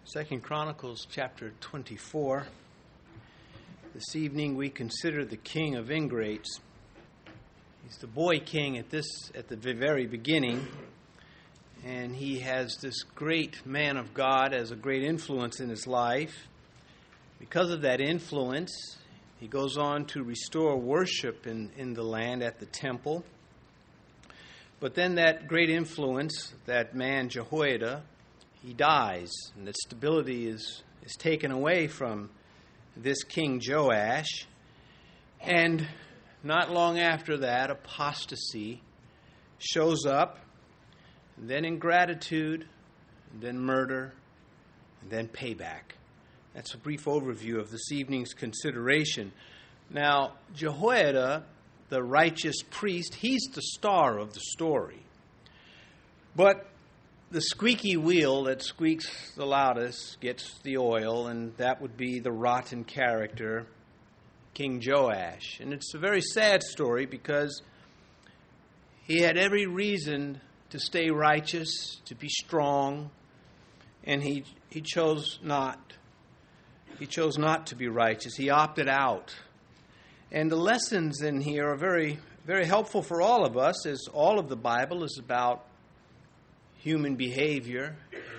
2 Chronicles chapter 24. This evening we consider the king of ingrates. He's the boy king at the very beginning, and he has this great man of God as a great influence in his life. Because of that influence, he goes on to restore worship in the land at the temple. But then that great influence, that man Jehoiada, he dies, and the stability is taken away from this King Joash. And not long after that, apostasy shows up, and then ingratitude, and then murder, and then payback. That's a brief overview of this evening's consideration. Now, Jehoiada, the righteous priest, he's the star of the story. But the squeaky wheel that squeaks the loudest gets the oil, and that would be the rotten character, King Joash. And it's a very sad story because he had every reason to stay righteous, to be strong, and he chose not. He chose not to be righteous. He opted out. And the lessons in here are very, very helpful for all of us, as all of the Bible is about human behavior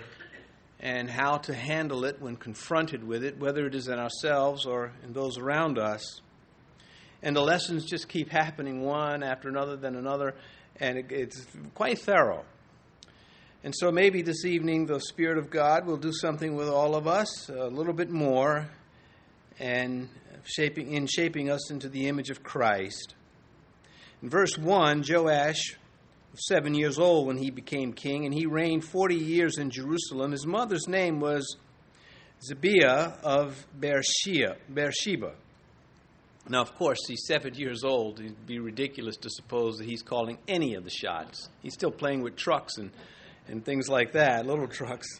and how to handle it when confronted with it, whether it is in ourselves or in those around us. And the lessons just keep happening one after another, then another, and it's quite thorough. And so maybe this evening the Spirit of God will do something with all of us, a little bit more, and shaping us into the image of Christ. In verse 1, Joash was 7 years old when he became king, and he reigned 40 years in Jerusalem. His mother's name was Zibiah of Beersheba. Now, of course, he's 7 years old. It'd be ridiculous to suppose that he's calling any of the shots. He's still playing with trucks and things like that, little trucks.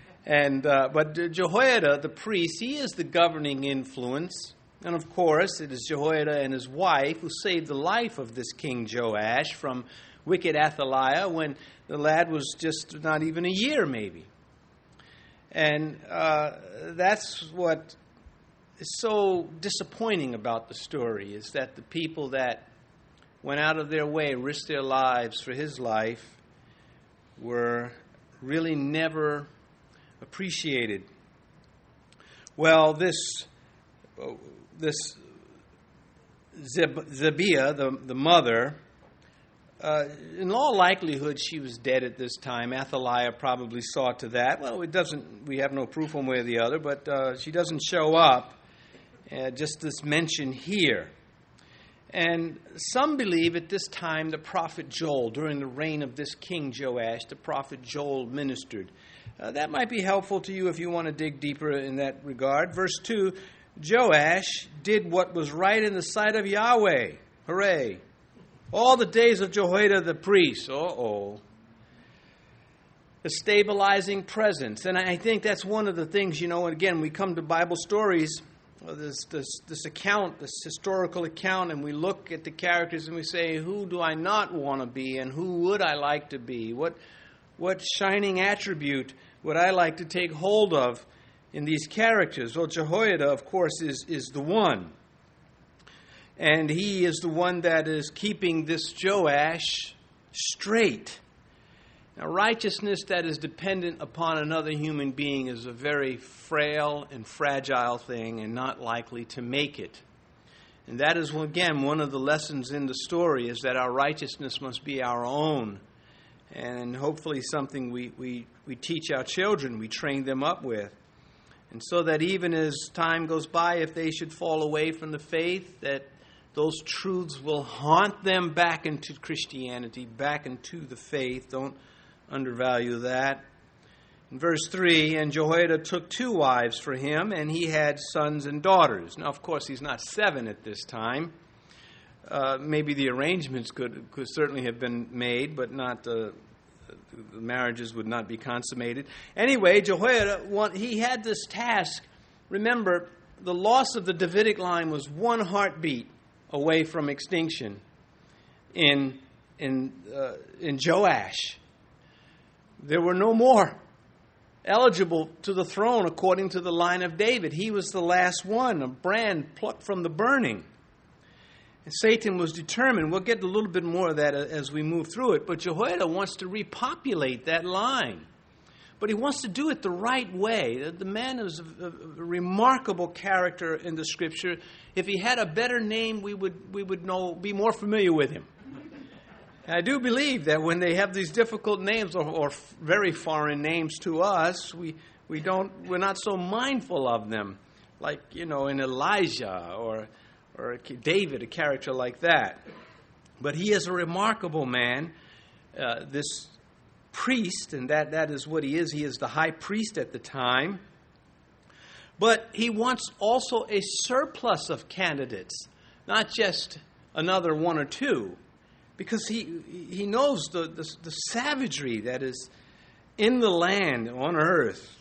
But Jehoiada, the priest, he is the governing influence. And of course, it is Jehoiada and his wife who saved the life of this King Joash from wicked Athaliah when the lad was just not even a year, maybe. And that's what is so disappointing about the story, is that the people that went out of their way, risked their lives for his life, were really never appreciated. Well, this Zibiah, the mother, in all likelihood, she was dead at this time. Athaliah probably saw to that. Well, we have no proof one way or the other, but she doesn't show up. Just this mention here. And some believe at this time the prophet Joel, during the reign of this King Joash, the prophet Joel ministered. That might be helpful to you if you want to dig deeper in that regard. Verse 2, Joash did what was right in the sight of Yahweh. Hooray. All the days of Jehoiada the priest. The stabilizing presence. And I think that's one of the things, again, we come to Bible stories, this account, this historical account, and we look at the characters and we say, who do I not want to be and who would I like to be? What shining attribute would I like to take hold of in these characters? Well, Jehoiada, of course, is the one. And he is the one that is keeping this Joash straight. Now, righteousness that is dependent upon another human being is a very frail and fragile thing and not likely to make it. And that is, again, one of the lessons in the story, is that our righteousness must be our own. And hopefully something we teach our children, we train them up with. And so that even as time goes by, if they should fall away from the faith, that those truths will haunt them back into Christianity, back into the faith. Don't undervalue that. In verse 3, and Jehoiada took 2 wives for him, and he had sons and daughters. Now, of course, he's not 7 at this time. Maybe the arrangements could certainly have been made, but not the marriages would not be consummated. Anyway, Jehoiada, he had this task. Remember, the loss of the Davidic line was one heartbeat away from extinction in Joash. There were no more. eligible to the throne according to the line of David. He was the last one, a brand plucked from the burning. And Satan was determined. We'll get a little bit more of that as we move through it. But Jehoiada wants to repopulate that line. But he wants to do it the right way. The man is a remarkable character in the Scripture. If he had a better name, we would be more familiar with him. And I do believe that when they have these difficult names or very foreign names to us, we're not so mindful of them, like in Elijah or David, a character like that. But he is a remarkable man, this priest, and that is what he is. He is the high priest at the time. But he wants also a surplus of candidates, not just another one or two, because he knows the savagery that is in the land on earth.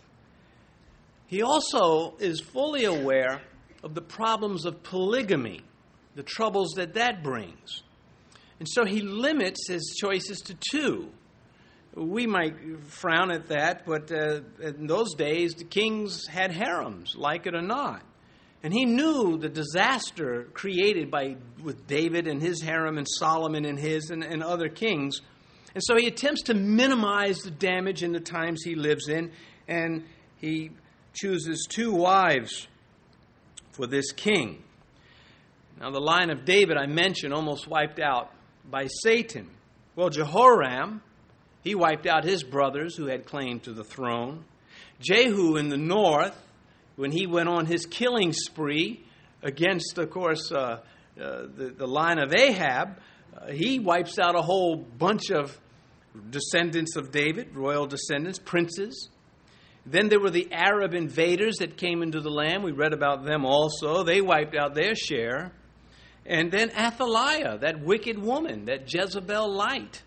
He also is fully aware of the problems of polygamy, the troubles that brings. And so he limits his choices to two. We might frown at that, but in those days, the kings had harems, like it or not. And he knew the disaster created with David and his harem and Solomon and his and other kings. And so he attempts to minimize the damage in the times he lives in, and he chooses two wives for this king. Now, the line of David I mentioned almost wiped out by Satan. Well, Jehoram, he wiped out his brothers who had claim to the throne. Jehu in the north, when he went on his killing spree against, of course, the line of Ahab, he wipes out a whole bunch of descendants of David, royal descendants, princes. Then there were the Arab invaders that came into the land. We read about them also. They wiped out their share. And then Athaliah, that wicked woman, that Jezebelite.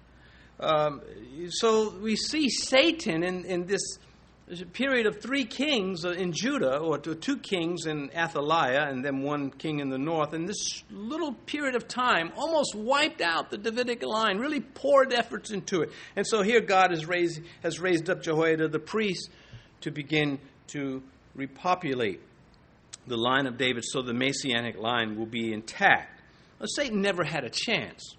So we see Satan in this period of 3 kings in Judah, or 2 kings in Athaliah, and then 1 king in the north. And this little period of time almost wiped out the Davidic line, really poured efforts into it. And so here God has raised up Jehoiada the priest to begin to repopulate the line of David so the Messianic line will be intact. Well, Satan never had a chance.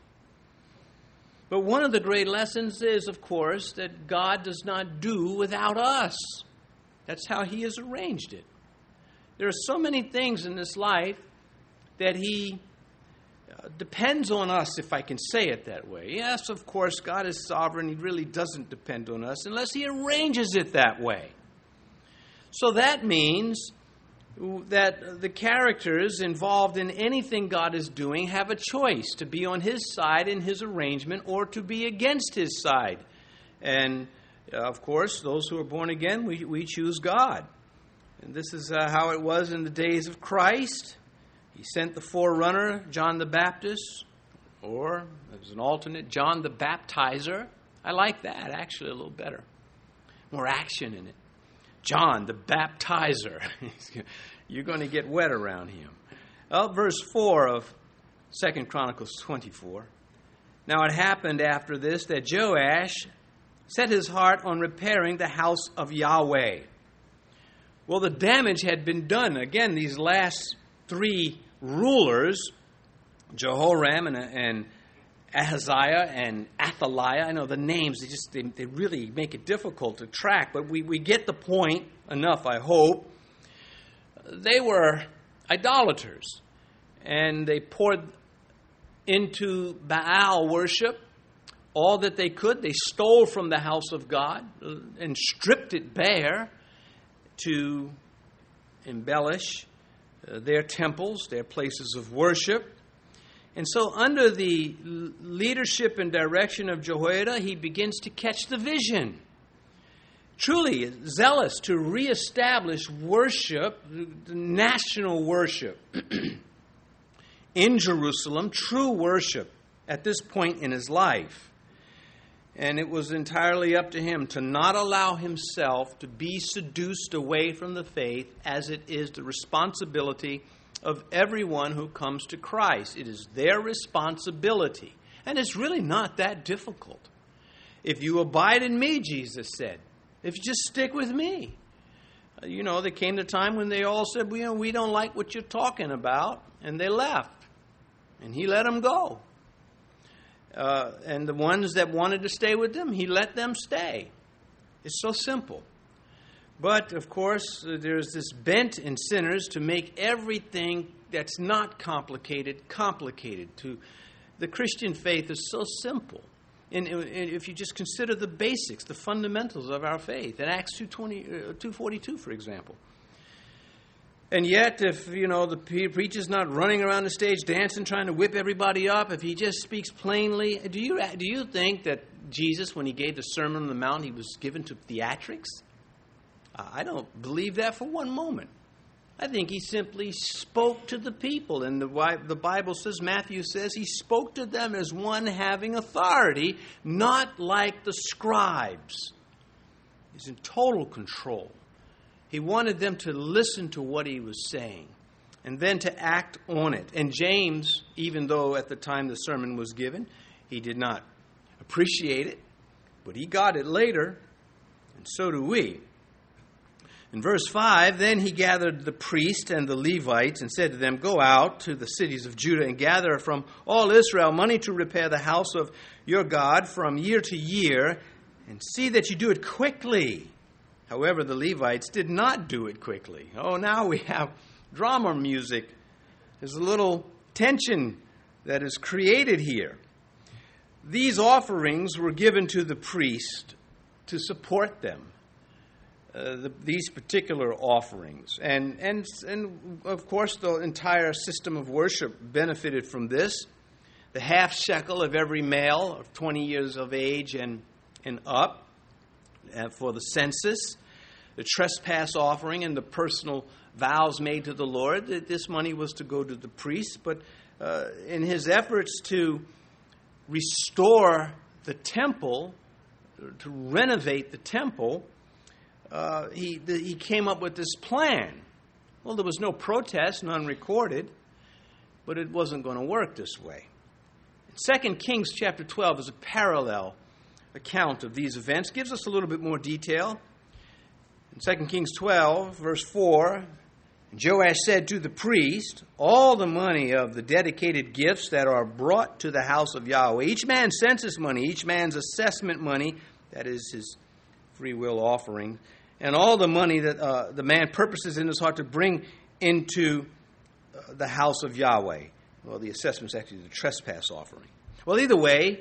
But one of the great lessons is, of course, that God does not do without us. That's how he has arranged it. There are so many things in this life that he depends on us, if I can say it that way. Yes, of course, God is sovereign. He really doesn't depend on us unless he arranges it that way. So that means that the characters involved in anything God is doing have a choice to be on his side in his arrangement or to be against his side. And, of course, those who are born again, we choose God. And this is how it was in the days of Christ. He sent the forerunner, John the Baptist, or, as an alternate, John the Baptizer. I like that, actually, a little better. More action in it. John the Baptizer. You're going to get wet around him. Well, verse 4 of 2 Chronicles 24. Now it happened after this that Joash set his heart on repairing the house of Yahweh. Well, the damage had been done. Again, these last 3 rulers, Jehoram and Ahaziah and Athaliah. I know the names, they really make it difficult to track, but we get the point enough, I hope. They were idolaters, and they poured into Baal worship all that they could. They stole from the house of God and stripped it bare to embellish their temples, their places of worship. And so under the leadership and direction of Jehoiada, he begins to catch the vision. Truly zealous to reestablish worship, national worship in Jerusalem, true worship at this point in his life. And it was entirely up to him to not allow himself to be seduced away from the faith, as it is the responsibility of everyone who comes to Christ. It is their responsibility. And it's really not that difficult. If you abide in me, Jesus said, if you just stick with me. There came the time when they all said, we don't like what you're talking about, and they left. And he let them go. And the ones that wanted to stay with him, he let them stay. It's so simple. But, of course, there's this bent in sinners to make everything that's not complicated, complicated. The Christian faith is so simple. And if you just consider the basics, the fundamentals of our faith, in Acts 2:42, for example. And yet, if, the preacher's not running around the stage dancing, trying to whip everybody up, if he just speaks plainly, do you think that Jesus, when he gave the Sermon on the Mount, he was given to theatrics? I don't believe that for one moment. I think he simply spoke to the people. And the Bible says, Matthew says, he spoke to them as one having authority, not like the scribes. He's in total control. He wanted them to listen to what he was saying and then to act on it. And James, even though at the time the sermon was given, he did not appreciate it, but he got it later, and so do we. In verse 5, then he gathered the priests and the Levites and said to them, go out to the cities of Judah and gather from all Israel money to repair the house of your God from year to year, and see that you do it quickly. However, the Levites did not do it quickly. Oh, now we have drama music. There's a little tension that is created here. These offerings were given to the priest to support them. These particular offerings. And of course, the entire system of worship benefited from this. The half shekel of every male of 20 years of age and up for the census, the trespass offering, and the personal vows made to the Lord. This money was to go to the priest. But in his efforts to restore the temple, to renovate the temple, he came up with this plan. Well, there was no protest, none recorded, but it wasn't going to work this way. 2 Kings chapter 12 is a parallel account of these events. Gives us a little bit more detail. In 2 Kings 12, verse 4, Joash said to the priest, all the money of the dedicated gifts that are brought to the house of Yahweh, each man's census money, each man's assessment money, that is his free will offering, and all the money that the man purposes in his heart to bring into the house of Yahweh. Well, the assessment is actually the trespass offering. Well, either way,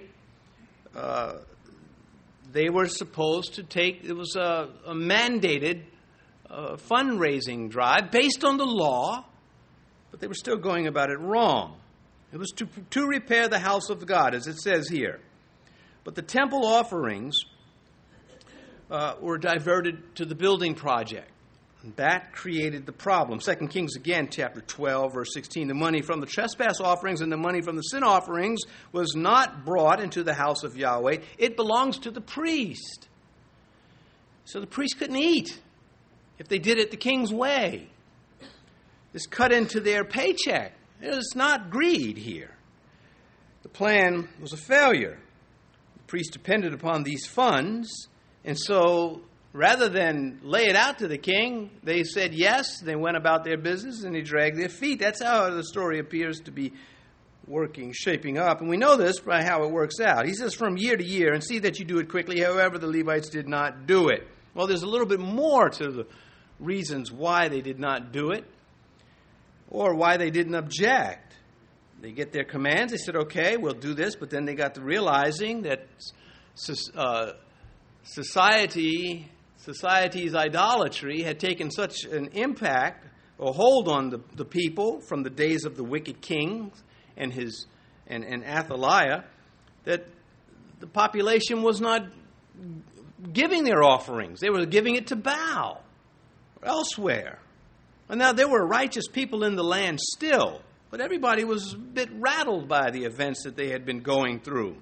they were supposed to take, it was a mandated fundraising drive based on the law, but they were still going about it wrong. It was to repair the house of God, as it says here. But the temple offerings were diverted to the building project. And that created the problem. 2 Kings again, chapter 12, verse 16. The money from the trespass offerings and the money from the sin offerings was not brought into the house of Yahweh. It belongs to the priest. So the priest couldn't eat if they did it the king's way. This cut into their paycheck. It was not greed here. The plan was a failure. The priest depended upon these funds. And so, rather than lay it out to the king, they said yes, they went about their business, and they dragged their feet. That's how the story appears to be shaping up. And we know this by how it works out. He says, from year to year, and see that you do it quickly. However, the Levites did not do it. Well, there's a little bit more to the reasons why they did not do it, or why they didn't object. They get their commands. They said, okay, we'll do this. But then they got to realizing that society's idolatry had taken such an impact or hold on the people from the days of the wicked king and Athaliah, that the population was not giving their offerings. They were giving it to Baal or elsewhere. And now there were righteous people in the land still, but everybody was a bit rattled by the events that they had been going through.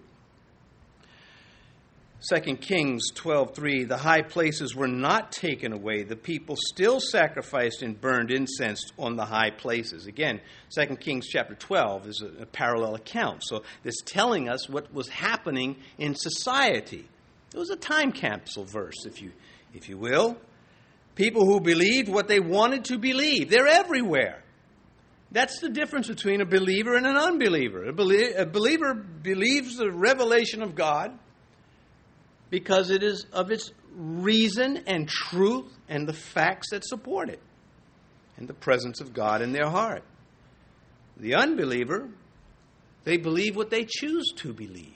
2 Kings 12:3, the high places were not taken away. The people still sacrificed and burned incense on the high places. Again, 2 Kings chapter 12 is a parallel account. So this telling us what was happening in society. It was a time capsule verse, if if you will. People who believed what they wanted to believe. They're everywhere. That's the difference between a believer and an unbeliever. A believer believes the revelation of God because it is of its reason and truth and the facts that support it and the presence of God in their heart. The unbeliever, they believe what they choose to believe.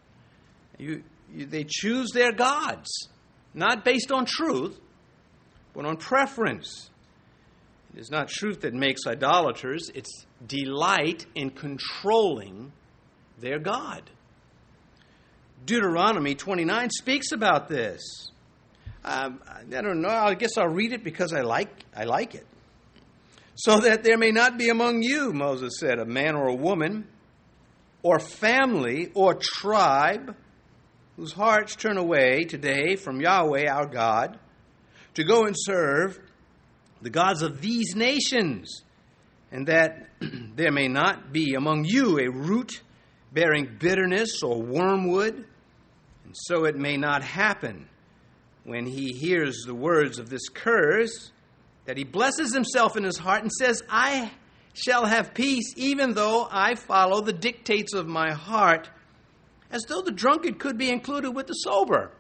They choose their gods, not based on truth, but on preference. It is not truth that makes idolaters. It's delight in controlling their God. Deuteronomy 29 speaks about this. I don't know. I guess I'll read it because I like it. So that there may not be among you, Moses said, a man or a woman, or family, or tribe, whose hearts turn away today from Yahweh our God, to go and serve the gods of these nations, and that there may not be among you a root bearing bitterness or wormwood, and so it may not happen when he hears the words of this curse, that he blesses himself in his heart and says, I shall have peace even though I follow the dictates of my heart, as though the drunkard could be included with the sober.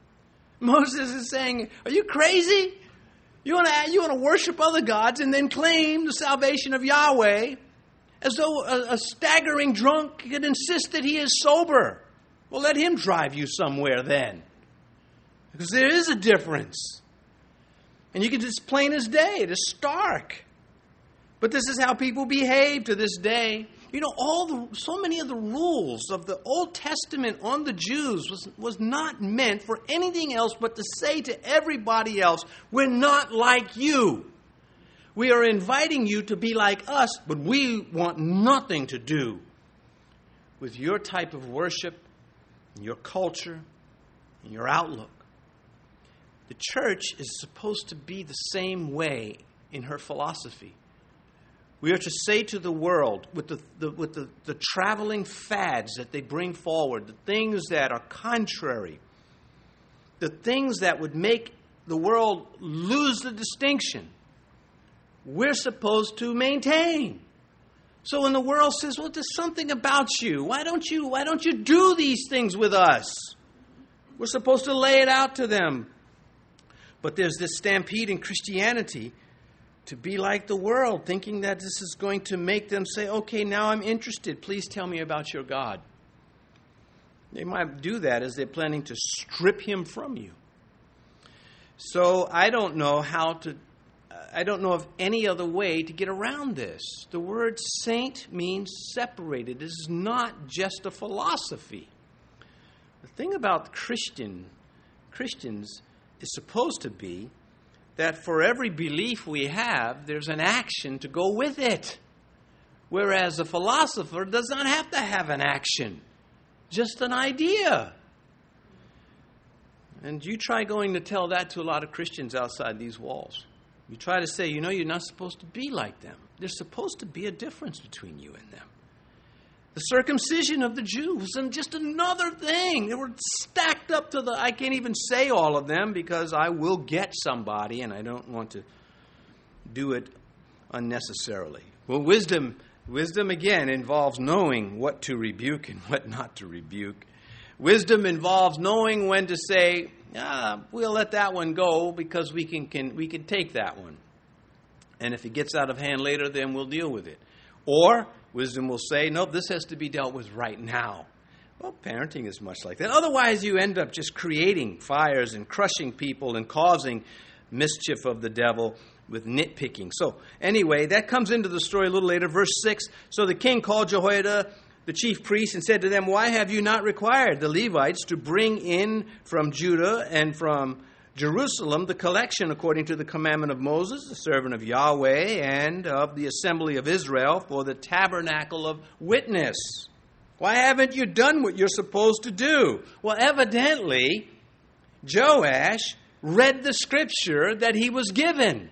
Moses is saying, are you crazy? You want to worship other gods and then claim the salvation of Yahweh as though a staggering drunk could insist that he is sober? Well, let him drive you somewhere then. Because there is a difference. And you can just plain as day. It is stark. But this is how people behave to this day. You know, so many of the rules of the Old Testament on the Jews was not meant for anything else but to say to everybody else, we're not like you. We are inviting you to be like us, but we want nothing to do with your type of worship, and your culture, and your outlook. The church is supposed to be the same way in her philosophy. We are to say to the world, with the traveling fads that they bring forward, the things that are contrary, the things that would make the world lose the distinction, we're supposed to maintain. So when the world says, well, there's something about you, why don't you do these things with us? We're supposed to lay it out to them. But there's this stampede in Christianity to be like the world, thinking that this is going to make them say, okay, now I'm interested. Please tell me about your God. They might do that as they're planning to strip him from you. So I don't know of any other way to get around this. The word saint means separated. This is not just a philosophy. The thing about Christians is supposed to be that for every belief we have, there's an action to go with it. Whereas a philosopher does not have to have an action, just an idea. And you try going to tell that to a lot of Christians outside these walls. You try to say, you're not supposed to be like them. There's supposed to be a difference between you and them. The circumcision of the Jews was just another thing. They were stacked up to I can't even say all of them because I will get somebody and I don't want to do it unnecessarily. Well, wisdom again involves knowing what to rebuke and what not to rebuke. Wisdom involves knowing when to say, we'll let that one go because we can take that one. And if it gets out of hand later, then we'll deal with it. Or wisdom will say, no, this has to be dealt with right now. Well, parenting is much like that. Otherwise, you end up just creating fires and crushing people and causing mischief of the devil with nitpicking. So anyway, that comes into the story a little later. Verse 6, so the king called Jehoiada, the chief priest, and said to them, why have you not required the Levites to bring in from Judah and from Jerusalem the collection according to the commandment of Moses, the servant of Yahweh, and of the assembly of Israel for the tabernacle of witness? Why haven't you done what you're supposed to do? Well, evidently, Joash read the scripture that he was given.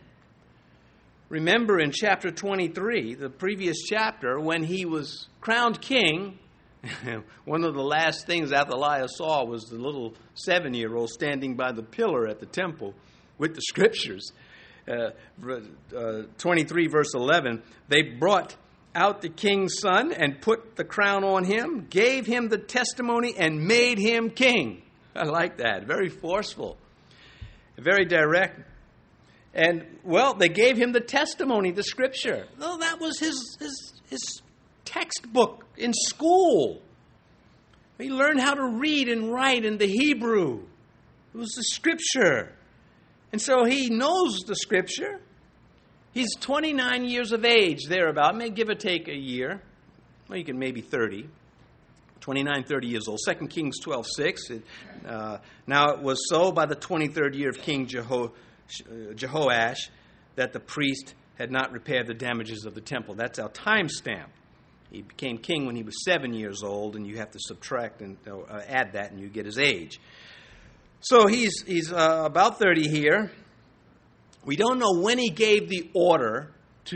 Remember in chapter 23, the previous chapter, when he was crowned king, One of the last things Athaliah saw was the little 7-year-old standing by the pillar at the temple with the scriptures. 23 verse 11, they brought out the king's son and put the crown on him, gave him the testimony, and made him king. I like that. Very forceful. Very direct. And, well, they gave him the testimony, the scripture. Well, that was his textbook in school. He learned how to read and write in the Hebrew. It was the scripture. And so he knows the scripture. He's 29 years of age, thereabout. May give or take a year. Well, you can maybe 30. 29, 30 years old. 2 Kings 12:6. Now it was so by the 23rd year of King Jehoash that the priest had not repaired the damages of the temple. That's our time stamp. He became king when he was 7 years old, and you have to subtract and add that, and you get his age. So he's about 30 here. We don't know when he gave the order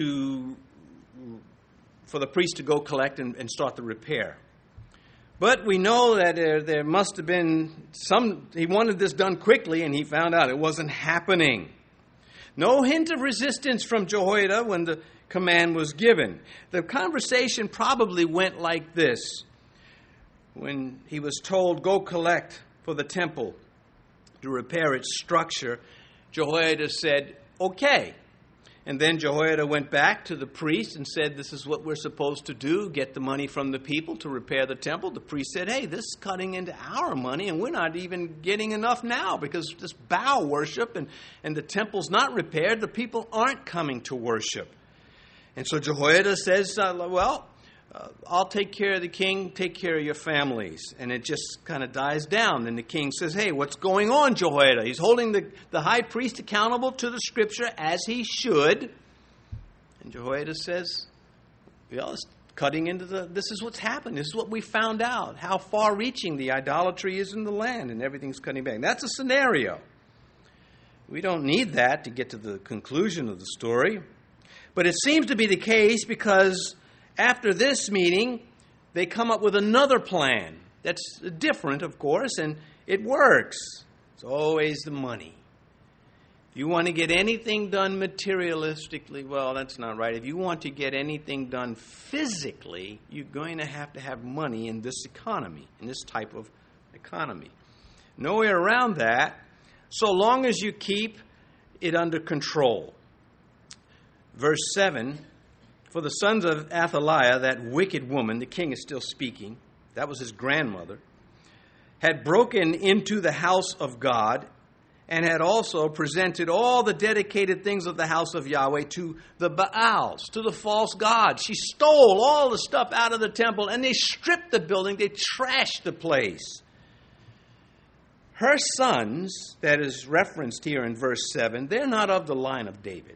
for the priest to go collect and start the repair. But we know that there must have been he wanted this done quickly, and he found out it wasn't happening. No hint of resistance from Jehoiada when the command was given. The conversation probably went like this. When he was told, go collect for the temple to repair its structure, Jehoiada said, okay. And then Jehoiada went back to the priest and said, this is what we're supposed to do, get the money from the people to repair the temple. The priest said, hey, this is cutting into our money, and we're not even getting enough now because this Baal worship and the temple's not repaired. The people aren't coming to worship. And so Jehoiada says, I'll take care of the king, take care of your families. And it just kind of dies down. And the king says, hey, what's going on, Jehoiada? He's holding the high priest accountable to the scripture as he should. And Jehoiada says, it's cutting into this is what's happened. This is what we found out, how far-reaching the idolatry is in the land, and everything's cutting back. That's a scenario. We don't need that to get to the conclusion of the story. But it seems to be the case because after this meeting, they come up with another plan that's different, of course, and it works. It's always the money. If you want to get anything done materialistically, well, that's not right. If you want to get anything done physically, you're going to have money in this economy, in this type of economy. No way around that, so long as you keep it under control. Verse 7, for the sons of Athaliah, that wicked woman, the king is still speaking, that was his grandmother, had broken into the house of God and had also presented all the dedicated things of the house of Yahweh to the Baals, to the false gods. She stole all the stuff out of the temple, and they stripped the building, they trashed the place. Her sons, that is referenced here in verse 7, they're not of the line of David.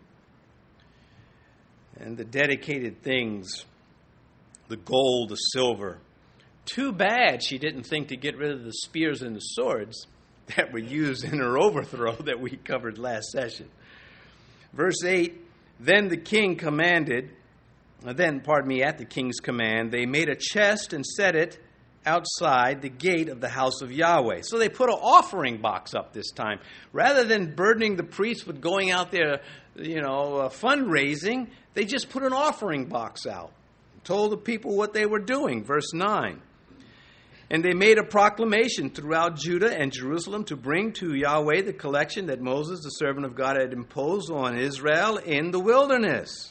And the dedicated things, the gold, the silver. Too bad she didn't think to get rid of the spears and the swords that were used in her overthrow that we covered last session. Verse 8, at the king's command, they made a chest and set it outside the gate of the house of Yahweh. So they put an offering box up this time. Rather than burdening the priests with going out there, fundraising, they just put an offering box out. Told the people what they were doing. Verse 9. And they made a proclamation throughout Judah and Jerusalem to bring to Yahweh the collection that Moses, the servant of God, had imposed on Israel in the wilderness.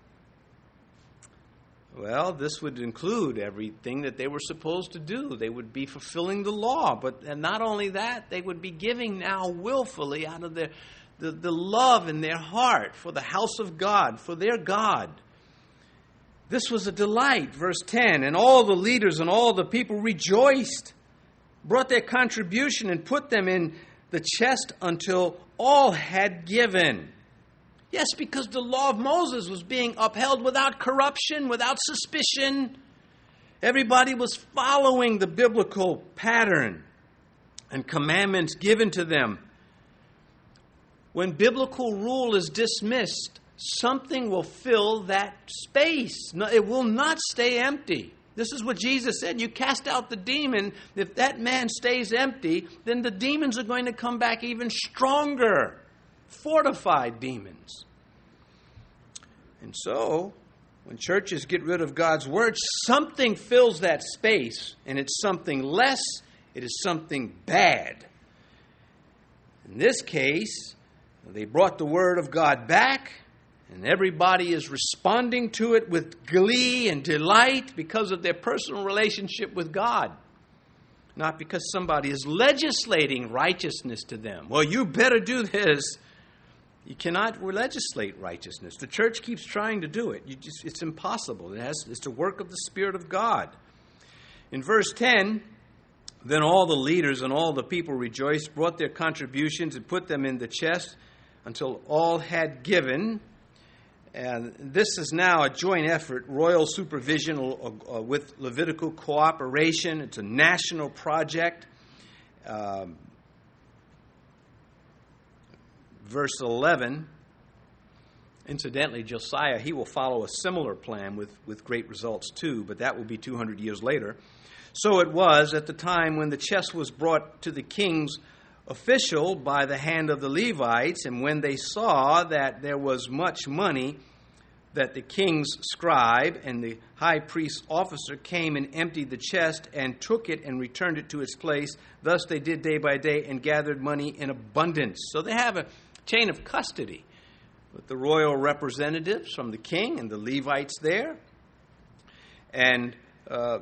Well, this would include everything that they were supposed to do. They would be fulfilling the law. And not only that, they would be giving now willfully out of the love in their heart for the house of God, for their God. This was a delight. Verse 10, and all the leaders and all the people rejoiced, brought their contribution and put them in the chest until all had given. Yes, because the law of Moses was being upheld without corruption, without suspicion. Everybody was following the biblical pattern and commandments given to them. When biblical rule is dismissed, something will fill that space. No, it will not stay empty. This is what Jesus said. You cast out the demon. If that man stays empty, then the demons are going to come back even stronger, fortified demons. And so, when churches get rid of God's word, something fills that space, and it's something less, it is something bad. In this case, they brought the word of God back, and everybody is responding to it with glee and delight because of their personal relationship with God. Not because somebody is legislating righteousness to them. Well, you better do this. You cannot legislate righteousness. The church keeps trying to do it. It's impossible. It's the work of the Spirit of God. In verse 10, then all the leaders and all the people rejoiced, brought their contributions and put them in the chest until all had given. And this is now a joint effort, royal supervision with Levitical cooperation. It's a national project. Verse 11, incidentally, Josiah, he will follow a similar plan with great results too, but that will be 200 years later. So it was at the time when the chest was brought to the king's official by the hand of the Levites, and when they saw that there was much money, that the king's scribe and the high priest's officer came and emptied the chest and took it and returned it to its place. Thus they did day by day and gathered money in abundance. So they have a chain of custody with the royal representatives from the king and the Levites there. And the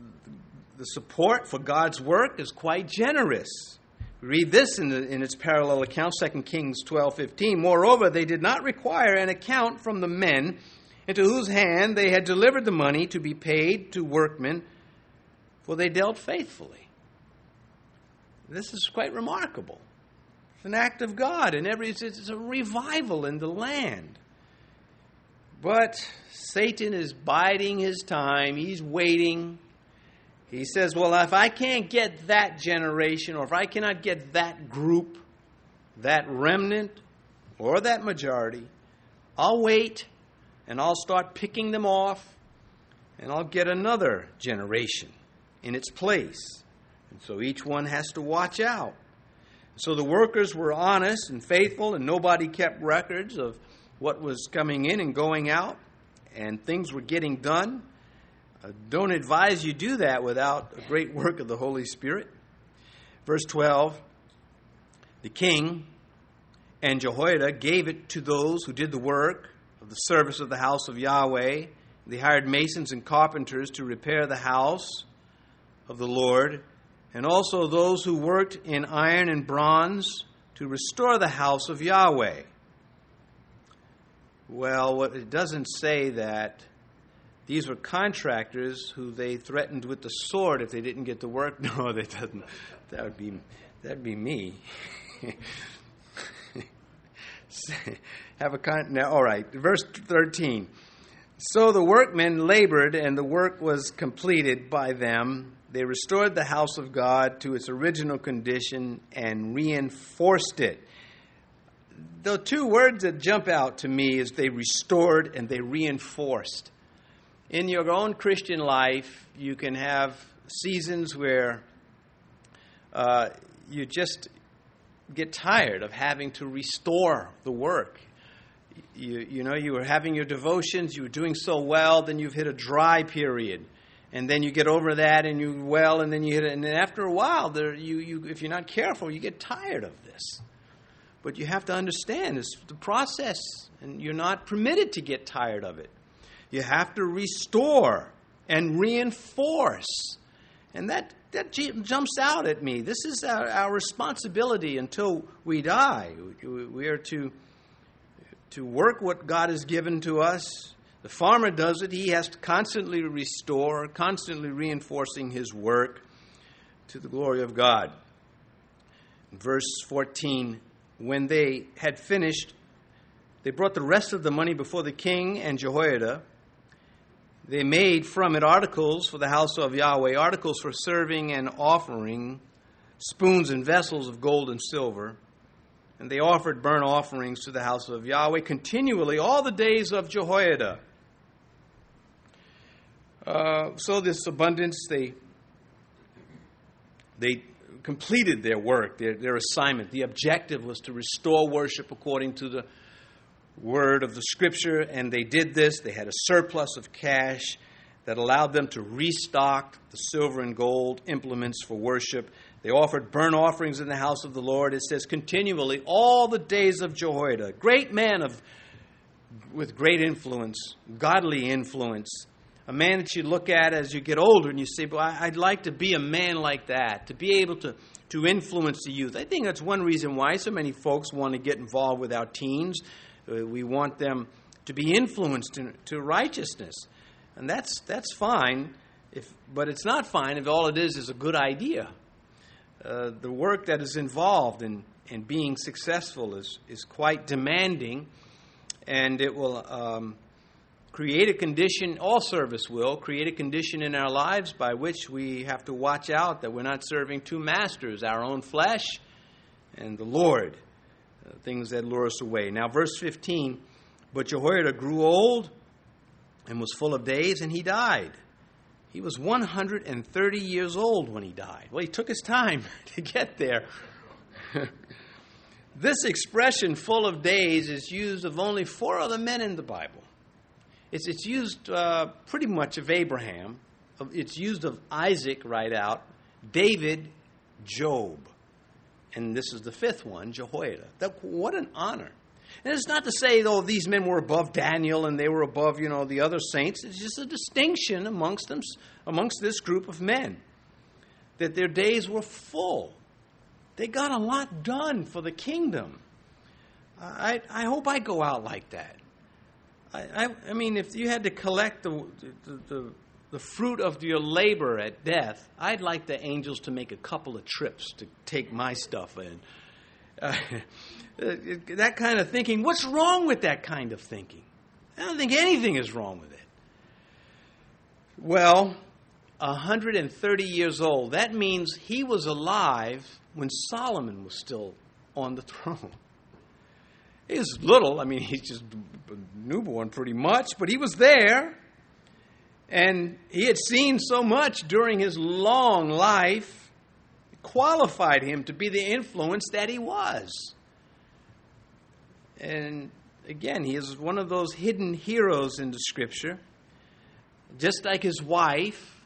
support for God's work is quite generous. Read this in its parallel account, 2 Kings 12:15. Moreover, they did not require an account from the men into whose hand they had delivered the money to be paid to workmen, for they dealt faithfully. This is quite remarkable. It's an act of God, and it's a revival in the land. But Satan is biding his time. He's waiting. He says, well, if I can't get that generation, or if I cannot get that group, that remnant, or that majority, I'll wait, and I'll start picking them off, and I'll get another generation in its place. And so each one has to watch out. So the workers were honest and faithful, and nobody kept records of what was coming in and going out, and things were getting done. Don't advise you do that without a great work of the Holy Spirit. Verse 12, the king and Jehoiada gave it to those who did the work of the service of the house of Yahweh. They hired masons and carpenters to repair the house of the Lord, and also those who worked in iron and bronze to restore the house of Yahweh. Well, it doesn't say that these were contractors who they threatened with the sword if they didn't get the work. No, that doesn't. That'd be me. Now, all right. Verse 13. So the workmen labored, and the work was completed by them. They restored the house of God to its original condition and reinforced it. The two words that jump out to me is they restored and they reinforced. In your own Christian life, you can have seasons where you just get tired of having to restore the work. You were having your devotions, you were doing so well, then you've hit a dry period. And then you get over that and and then you hit it. And then after a while, if you're not careful, you get tired of this. But you have to understand, it's the process, and you're not permitted to get tired of it. You have to restore and reinforce. And that jumps out at me. This is our responsibility until we die. We are to work what God has given to us. The farmer does it. He has to constantly restore, constantly reinforcing his work to the glory of God. In verse 14, when they had finished, they brought the rest of the money before the king and Jehoiada. They made from it articles for the house of Yahweh, articles for serving and offering, spoons and vessels of gold and silver. And they offered burnt offerings to the house of Yahweh continually all the days of Jehoiada. So this abundance, they completed their work, their assignment. The objective was to restore worship according to the word of the Scripture, and they did this. They had a surplus of cash that allowed them to restock the silver and gold implements for worship. They offered burnt offerings in the house of the Lord. It says continually, all the days of Jehoiada, great man with great influence, godly influence, a man that you look at as you get older and you say, well, I'd like to be a man like that, to be able to influence the youth. I think that's one reason why so many folks want to get involved with our teens. We want them to be influenced to righteousness. And that's fine, but it's not fine if all it is a good idea. The work that is involved in being successful is quite demanding, and it will create a condition, all service will, create a condition in our lives by which we have to watch out that we're not serving two masters, our own flesh and the Lord, things that lure us away. Now, verse 15, but Jehoiada grew old and was full of days, and he died. He was 130 years old when he died. Well, he took his time to get there. This expression, full of days, is used of only 4 other men in the Bible. It's used pretty much of Abraham. It's used of Isaac right out, David, Job. And this is the 5th one, Jehoiada. What an honor. And it's not to say, though, these men were above Daniel and they were above, the other saints. It's just a distinction amongst them, amongst this group of men, that their days were full. They got a lot done for the kingdom. I hope I go out like that. I mean, if you had to collect the fruit of your labor at death, I'd like the angels to make a couple of trips to take my stuff in. That kind of thinking, what's wrong with that kind of thinking? I don't think anything is wrong with it. Well, 130 years old, that means he was alive when Solomon was still on the throne. He was little, he's just a newborn pretty much, but he was there, and he had seen so much during his long life, it qualified him to be the influence that he was. And again, he is one of those hidden heroes in the Scripture. Just like his wife,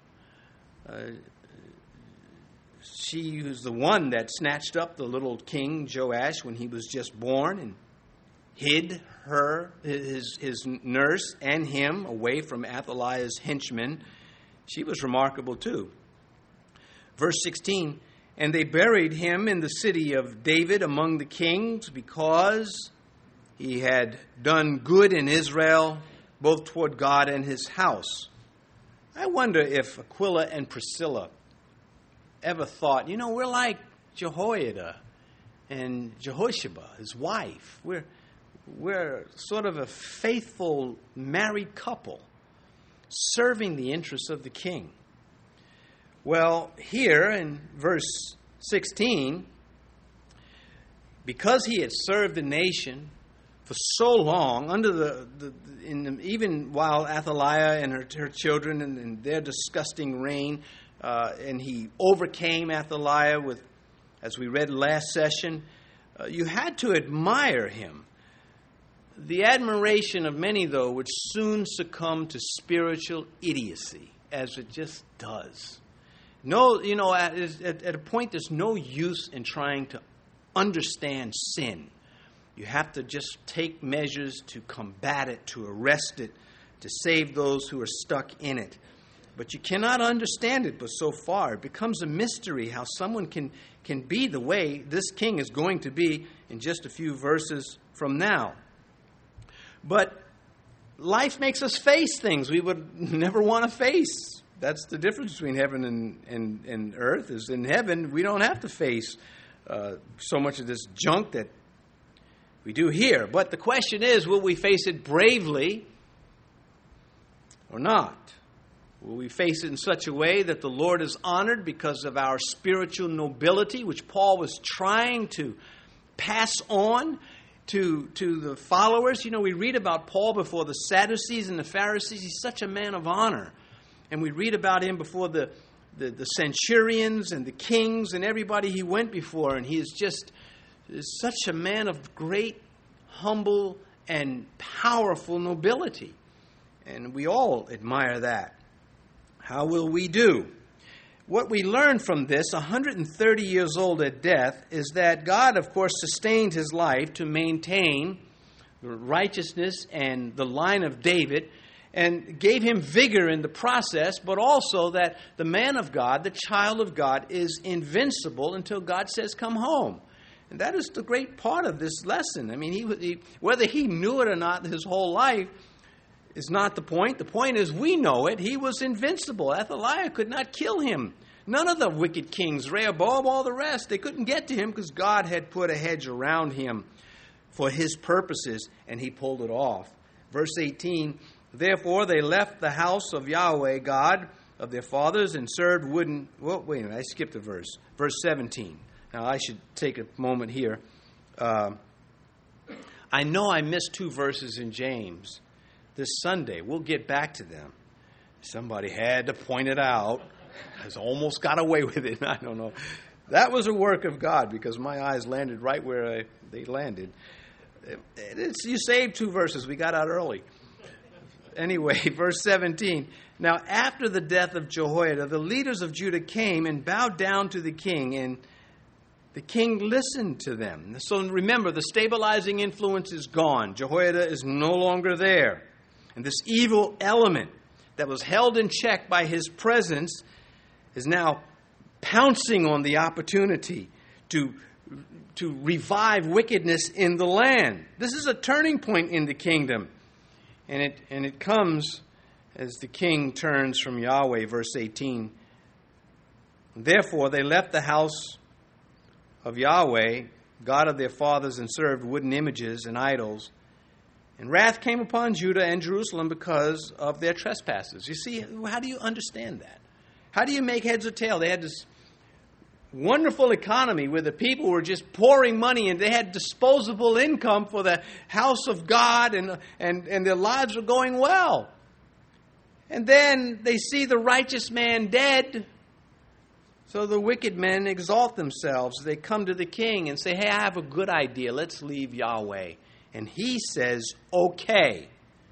she was the one that snatched up the little king, Joash, when he was just born and hid her, his nurse, and him away from Athaliah's henchmen. She was remarkable too. Verse 16, and they buried him in the city of David among the kings because he had done good in Israel, both toward God and his house. I wonder if Aquila and Priscilla ever thought, we're like Jehoiada and Jehosheba, his wife. We're sort of a faithful married couple serving the interests of the king. Well, here in verse 16, because he had served the nation for so long, under even while Athaliah and her children and their disgusting reign, and he overcame Athaliah with, as we read last session, you had to admire him. The admiration of many, though, would soon succumb to spiritual idiocy, as it just does. No, at a point, there's no use in trying to understand sin. You have to just take measures to combat it, to arrest it, to save those who are stuck in it. But you cannot understand it, but so far it becomes a mystery how someone can be the way this king is going to be in just a few verses from now. But life makes us face things we would never want to face. That's the difference between heaven and earth, is in heaven we don't have to face so much of this junk that we do here. But the question is, will we face it bravely or not? Will we face it in such a way that the Lord is honored because of our spiritual nobility, which Paul was trying to pass on to the followers? We read about Paul before the Sadducees and the Pharisees. He's such a man of honor. And we read about him before the centurions and the kings and everybody he went before. And he is such a man of great, humble, and powerful nobility. And we all admire that. How will we do? What we learn from this, 130 years old at death, is that God, of course, sustained his life to maintain the righteousness and the line of David, and gave him vigor in the process, but also that the man of God, the child of God, is invincible until God says, come home. And that is the great part of this lesson. I mean, he whether he knew it or not his whole life is not the point. The point is we know it. He was invincible. Athaliah could not kill him. None of the wicked kings, Rehoboam, all the rest, they couldn't get to him because God had put a hedge around him for his purposes, and he pulled it off. Verse 18, therefore they left the house of Yahweh God of their fathers and served wooden... Well, wait a minute, I skipped a verse. Verse 17. Now, I should take a moment here. I know I missed 2 verses in James this Sunday. We'll get back to them. Somebody had to point it out. I almost got away with it. I don't know. That was a work of God because my eyes landed right where they landed. You saved 2 verses. We got out early. Anyway, verse 17. Now, after the death of Jehoiada, the leaders of Judah came and bowed down to the king, and the king listened to them. So remember, the stabilizing influence is gone. Jehoiada is no longer there. And this evil element that was held in check by his presence is now pouncing on the opportunity to revive wickedness in the land. This is a turning point in the kingdom. And it comes as the king turns from Yahweh, verse 18. Therefore they left the house of Yahweh, God of their fathers, and served wooden images and idols. And wrath came upon Judah and Jerusalem because of their trespasses. You see, how do you understand that? How do you make heads or tail? They had this wonderful economy where the people were just pouring money and they had disposable income for the house of God and their lives were going well. And then they see the righteous man dead. So the wicked men exalt themselves. They come to the king and say, hey, I have a good idea. Let's leave Yahweh. And he says, okay.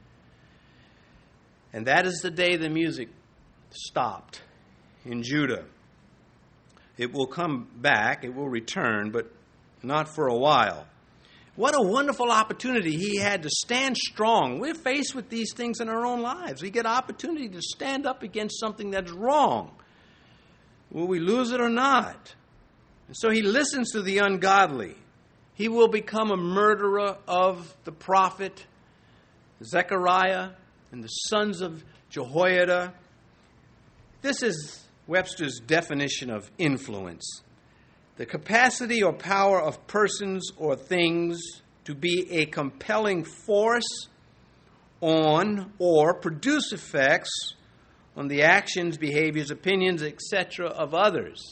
And that is the day the music stopped in Judah. It will come back. It will return, but not for a while. What a wonderful opportunity he had to stand strong. We're faced with these things in our own lives. We get opportunity to stand up against something that's wrong. Will we lose it or not? And so he listens to the ungodly. He will become a murderer of the prophet Zechariah and the sons of Jehoiada. This is Webster's definition of influence. The capacity or power of persons or things to be a compelling force on or produce effects on the actions, behaviors, opinions, etc. of others.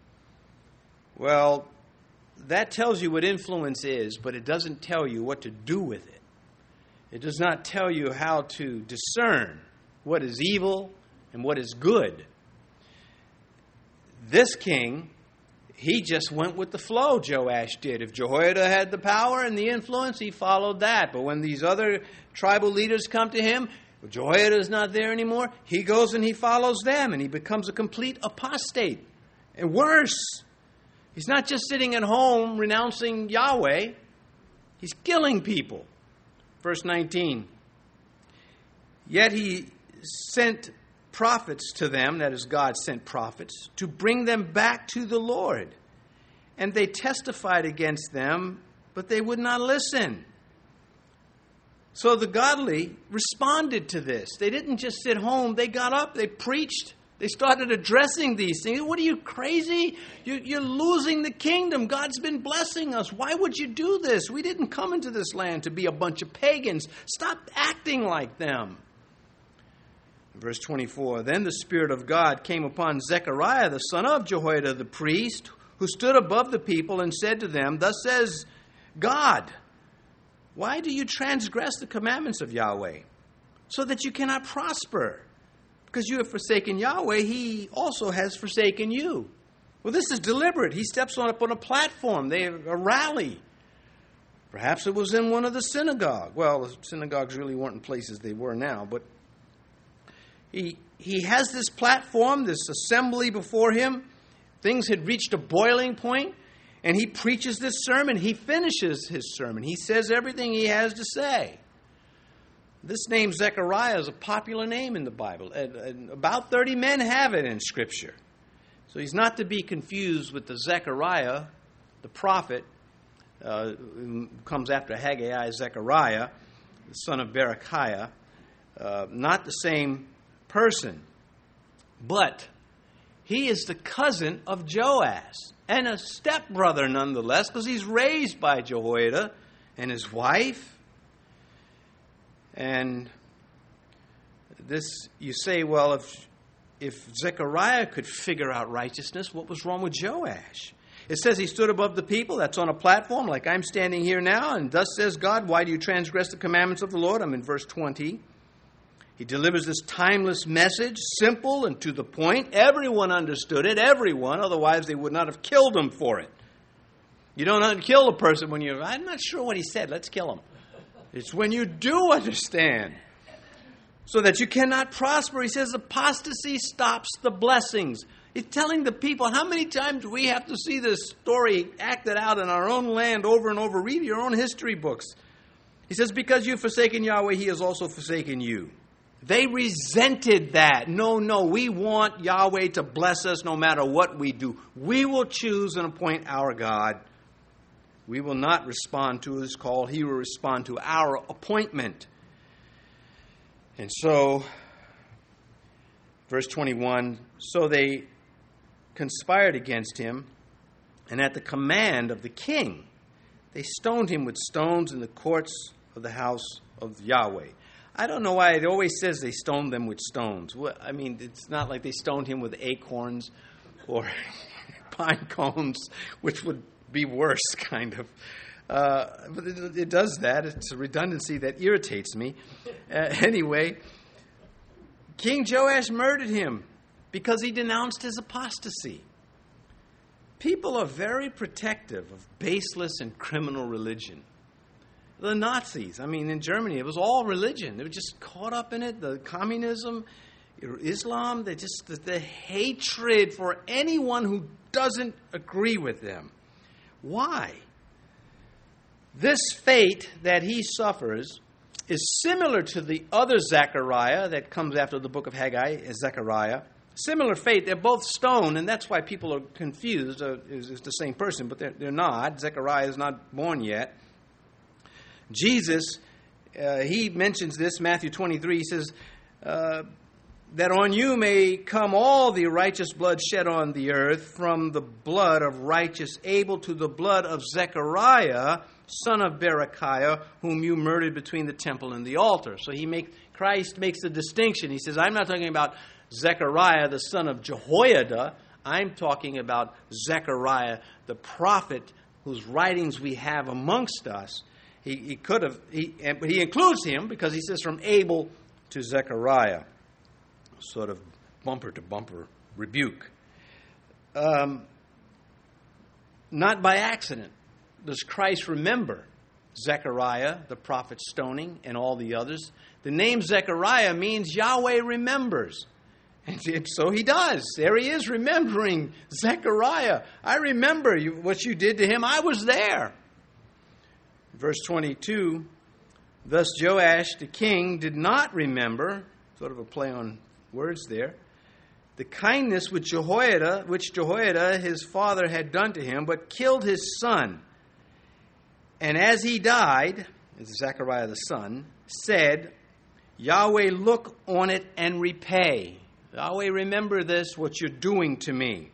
Well, that tells you what influence is, but it doesn't tell you what to do with it. It does not tell you how to discern what is evil and what is good. This king, he just went with the flow, Joash did. If Jehoiada had the power and the influence, he followed that. But when these other tribal leaders come to him, Jehoiada is not there anymore, he goes and he follows them, and he becomes a complete apostate. And worse, he's not just sitting at home renouncing Yahweh, he's killing people. Verse 19, yet he sent prophets to them, that is, God sent prophets, to bring them back to the Lord. And they testified against them, but they would not listen. So the godly responded to this. They didn't just sit home. They got up. They preached. They started addressing these things. What are you, crazy? You're losing the kingdom. God's been blessing us. Why would you do this? We didn't come into this land to be a bunch of pagans. Stop acting like them. Verse 24, then the Spirit of God came upon Zechariah, the son of Jehoiada the priest, who stood above the people and said to them, thus says God, why do you transgress the commandments of Yahweh, so that you cannot prosper? Because you have forsaken Yahweh, he also has forsaken you. Well, this is deliberate. He steps up on a platform. They have a rally. Perhaps it was in one of the synagogues. Well, the synagogues really weren't in places they were now, but he has this platform, this assembly before him. Things had reached a boiling point, and he preaches this sermon. He finishes his sermon. He says everything he has to say. This name Zechariah is a popular name in the Bible. And about 30 men have it in Scripture. So he's not to be confused with the Zechariah, the prophet, who comes after Haggai, Zechariah, the son of Berechiah. Not the same person. But he is the cousin of Joash, and a stepbrother nonetheless, because he's raised by Jehoiada and his wife. And this, you say, well, if Zechariah could figure out righteousness, what was wrong with Joash? It says he stood above the people. That's on a platform like I'm standing here now. And thus says God, why do you transgress the commandments of the Lord? I'm in verse 20. He delivers this timeless message, simple and to the point. Everyone understood it, everyone. Otherwise, they would not have killed him for it. You don't kill a person when I'm not sure what he said. Let's kill him. It's when you do understand. So that you cannot prosper. He says apostasy stops the blessings. He's telling the people, how many times do we have to see this story acted out in our own land over and over? Read your own history books. He says, because you've forsaken Yahweh, he has also forsaken you. They resented that. No, we want Yahweh to bless us no matter what we do. We will choose and appoint our God. We will not respond to his call. He will respond to our appointment. And so, verse 21, so they conspired against him, and at the command of the king, they stoned him with stones in the courts of the house of Yahweh. I don't know why it always says they stoned them with stones. I mean, it's not like they stoned him with acorns or pine cones, which would be worse, kind of. But it does that. It's a redundancy that irritates me. Anyway, King Joash murdered him because he denounced his apostasy. People are very protective of baseless and criminal religion. The Nazis, in Germany, it was all religion. They were just caught up in it. The communism, Islam, the hatred for anyone who doesn't agree with them. Why? This fate that he suffers is similar to the other Zechariah that comes after the book of Haggai, Zechariah. Similar fate. They're both stoned, and that's why people are confused. It's the same person, but they're not. Zechariah is not born yet. Jesus, he mentions this, Matthew 23, he says, that on you may come all the righteous blood shed on the earth, from the blood of righteous Abel to the blood of Zechariah, son of Berechiah, whom you murdered between the temple and the altar. So Christ makes the distinction. He says, I'm not talking about Zechariah, the son of Jehoiada. I'm talking about Zechariah, the prophet, whose writings we have amongst us. But he includes him because he says from Abel to Zechariah. Sort of bumper-to-bumper rebuke. Not by accident does Christ remember Zechariah, the prophet's stoning, and all the others. The name Zechariah means Yahweh remembers. And so he does. There he is remembering Zechariah. I remember what you did to him. I was there. Verse 22, thus Joash the king did not remember, sort of a play on words there, the kindness which Jehoiada his father had done to him, but killed his son. And as he died, as Zechariah the son, said, Yahweh, look on it and repay. Yahweh, remember this, what you're doing to me.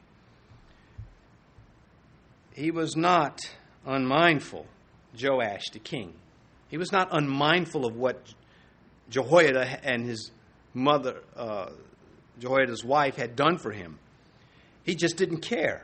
He was not unmindful, Joash the king. He was not unmindful of what Jehoiada and his mother, Jehoiada's wife, had done for him. He just didn't care.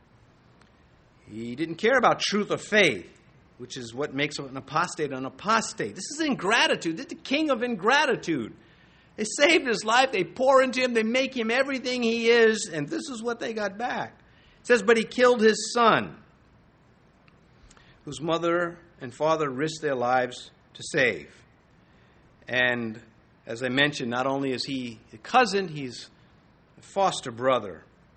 He didn't care about truth or faith, which is what makes an apostate an apostate. This is ingratitude. This is the king of ingratitude. They saved his life. They pour into him. They make him everything he is. And this is what they got back. It says, but he killed his son, whose mother and father risked their lives to save. And as I mentioned, not only is he a cousin, he's a foster brother.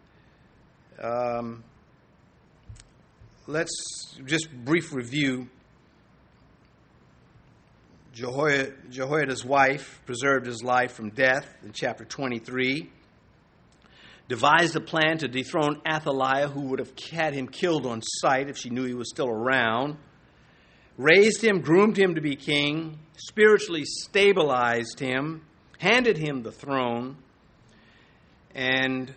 Let's just brief review. Jehoiada's wife preserved his life from death in chapter 23. Devised a plan to dethrone Athaliah, who would have had him killed on sight if she knew he was still around. Raised him, groomed him to be king, spiritually stabilized him, handed him the throne, and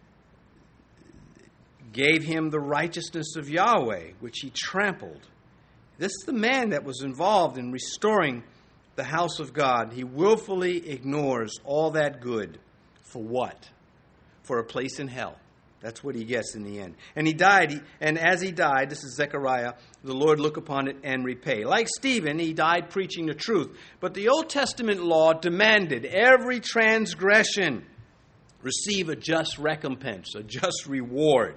gave him the righteousness of Yahweh, which he trampled. This is the man that was involved in restoring the house of God. He willfully ignores all that good. For what? For a place in hell. That's what he gets in the end. And he died, and as he died, this is Zechariah, the Lord look upon it and repay. Like Stephen, he died preaching the truth. But the Old Testament law demanded every transgression receive a just recompense, a just reward.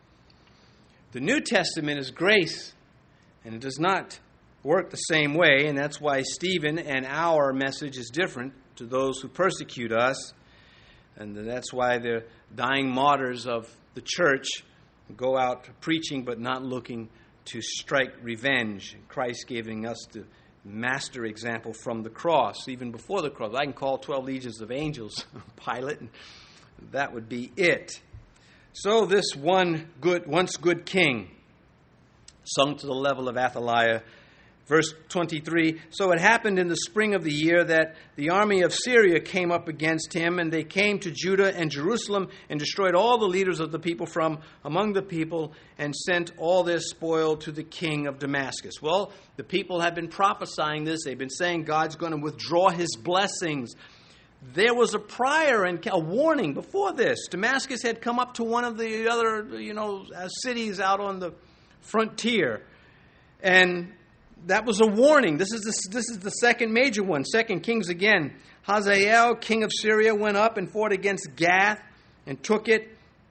The New Testament is grace, and it does not work the same way, and that's why Stephen and our message is different to those who persecute us. And that's why the dying martyrs of the church go out preaching but not looking to strike revenge. Christ giving us the master example from the cross, even before the cross. I can call 12 legions of angels Pilate, and that would be it. So this once good king, sunk to the level of Athaliah. Verse 23, so it happened in the spring of the year that the army of Syria came up against him, and they came to Judah and Jerusalem and destroyed all the leaders of the people from among the people and sent all their spoil to the king of Damascus. Well, the people have been prophesying this. They've been saying God's going to withdraw his blessings. There was a prior and a warning before this. Damascus had come up to one of the other, cities out on the frontier, and that was a warning. This is the second major one. 2 Kings again. Hazael, king of Syria, went up and fought against Gath and took it.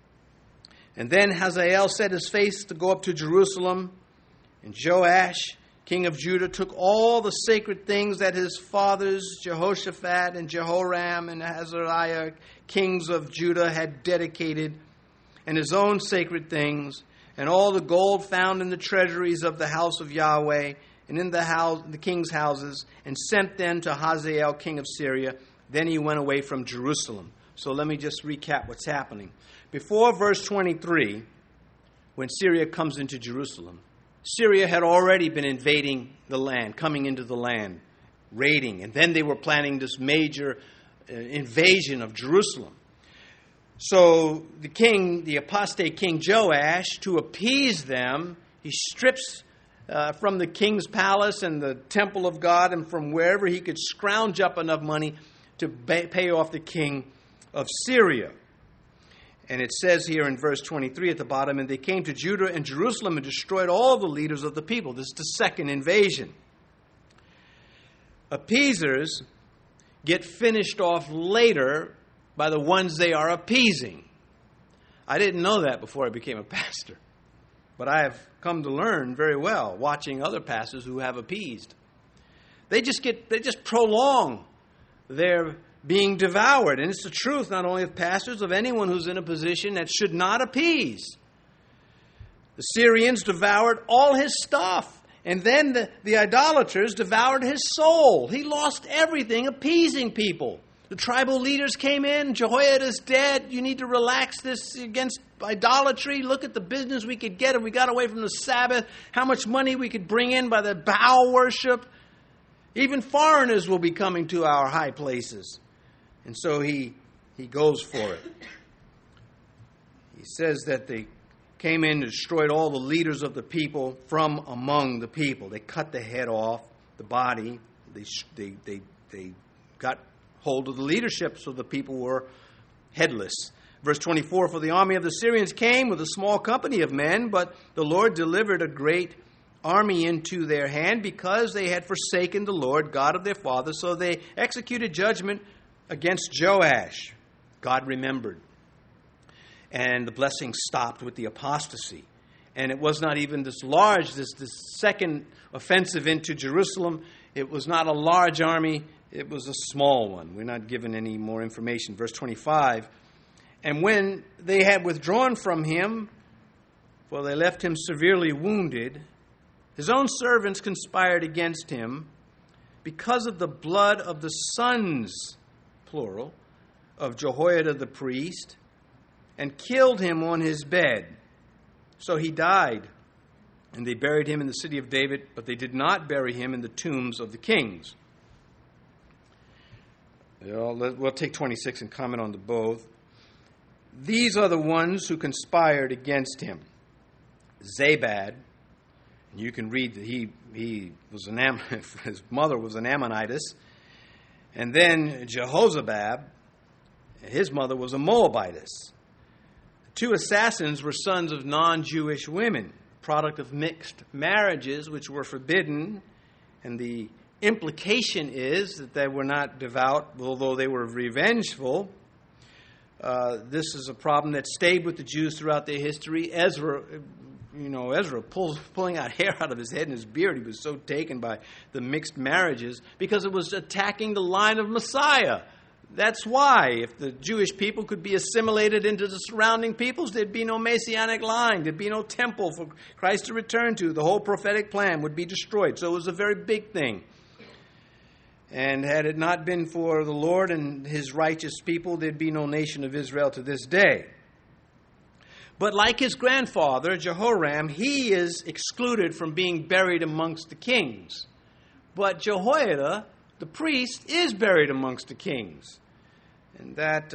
And then Hazael set his face to go up to Jerusalem. And Joash, king of Judah, took all the sacred things that his fathers, Jehoshaphat and Jehoram and Azariah, kings of Judah, had dedicated, and his own sacred things, and all the gold found in the treasuries of the house of Yahweh, and in the king's houses, and sent them to Hazael, king of Syria. Then he went away from Jerusalem. So let me just recap what's happening. Before verse 23, when Syria comes into Jerusalem, Syria had already been invading the land, coming into the land, raiding. And then they were planning this major invasion of Jerusalem. So the apostate king Joash, to appease them, he strips from the king's palace and the temple of God and from wherever he could scrounge up enough money to pay off the king of Syria. And it says here in verse 23 at the bottom, and they came to Judah and Jerusalem and destroyed all the leaders of the people. This is the second invasion. Appeasers get finished off later by the ones they are appeasing. I didn't know that before I became a pastor. But I have come to learn very well watching other pastors who have appeased. They just prolong their being devoured. And it's the truth not only of pastors, of anyone who's in a position that should not appease. The Syrians devoured all his stuff. And then the idolaters devoured his soul. He lost everything appeasing people. The tribal leaders came in. Jehoiada's dead. You need to relax this against idolatry. Look at the business we could get if we got away from the Sabbath. How much money we could bring in by the Baal worship. Even foreigners will be coming to our high places. And so he goes for it. He says that they came in and destroyed all the leaders of the people from among the people. They cut the head off, the body. They got hold of the leadership, so the people were headless. Verse 24, for the army of the Syrians came with a small company of men, but the Lord delivered a great army into their hand because they had forsaken the Lord God of their fathers. So they executed judgment against Joash, God remembered. And the blessing stopped with the apostasy. And it was not even this large, this second offensive into Jerusalem. It was not a large army. It was a small one. We're not given any more information. Verse 25. And when they had withdrawn from him, for they left him severely wounded, his own servants conspired against him because of the blood of the sons, plural, of Jehoiada the priest, and killed him on his bed. So he died, and they buried him in the city of David, but they did not bury him in the tombs of the kings. We'll take 26 and comment on the both. These are the ones who conspired against him. Zabad, and you can read that he was his mother was an Ammonitess, and then Jehozabad, his mother was a Moabitess. The two assassins were sons of non-Jewish women, product of mixed marriages, which were forbidden, and the implication is that they were not devout, although they were revengeful. This is a problem that stayed with the Jews throughout their history. Ezra pulling out hair out of his head and his beard. He was so taken by the mixed marriages because it was attacking the line of Messiah. That's why, if the Jewish people could be assimilated into the surrounding peoples, there'd be no messianic line. There'd be no temple for Christ to return to. The whole prophetic plan would be destroyed. So it was a very big thing. And had it not been for the Lord and his righteous people, there'd be no nation of Israel to this day. But like his grandfather, Jehoram, he is excluded from being buried amongst the kings. But Jehoiada, the priest, is buried amongst the kings. And that,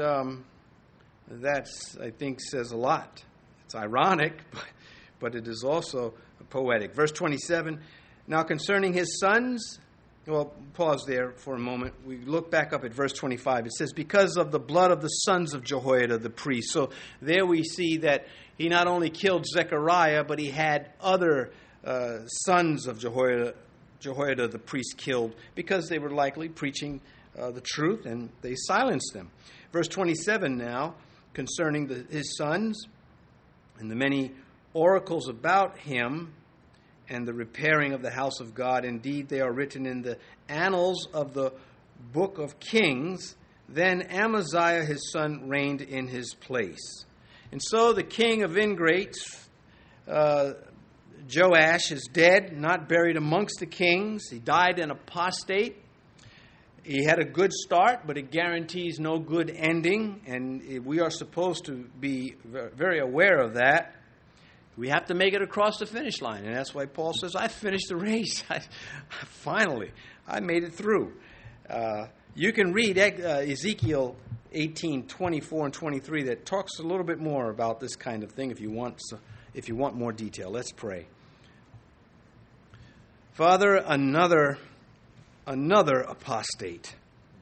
I think, says a lot. It's ironic, but it is also poetic. Verse 27, now concerning his sons, well, pause there for a moment. We look back up at verse 25. It says, because of the blood of the sons of Jehoiada the priest. So there we see that he not only killed Zechariah, but he had other sons of Jehoiada the priest killed because they were likely preaching the truth, and they silenced them. Verse 27 now, concerning his sons and the many oracles about him and the repairing of the house of God. Indeed, they are written in the annals of the book of Kings. Then Amaziah his son reigned in his place. And so the king of ingrates, Joash, is dead, not buried amongst the kings. He died an apostate. He had a good start, but it guarantees no good ending, and we are supposed to be very aware of that. We have to make it across the finish line, and that's why Paul says, I finished the race. Finally, I made it through. You can read Ezekiel 18:24 and 23 that talks a little bit more about this kind of thing if you want more detail. Let's pray. Father, another apostate.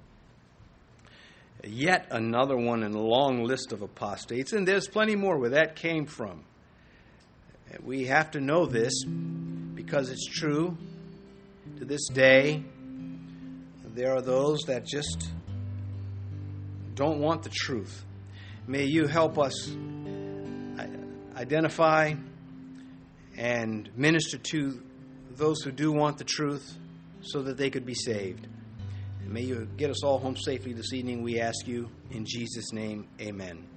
Yet another one in a long list of apostates, and there's plenty more where that came from. We have to know this because it's true. To this day, there are those that just don't want the truth. May you help us identify and minister to those who do want the truth so that they could be saved. May you get us all home safely this evening, we ask you. In Jesus' name, amen.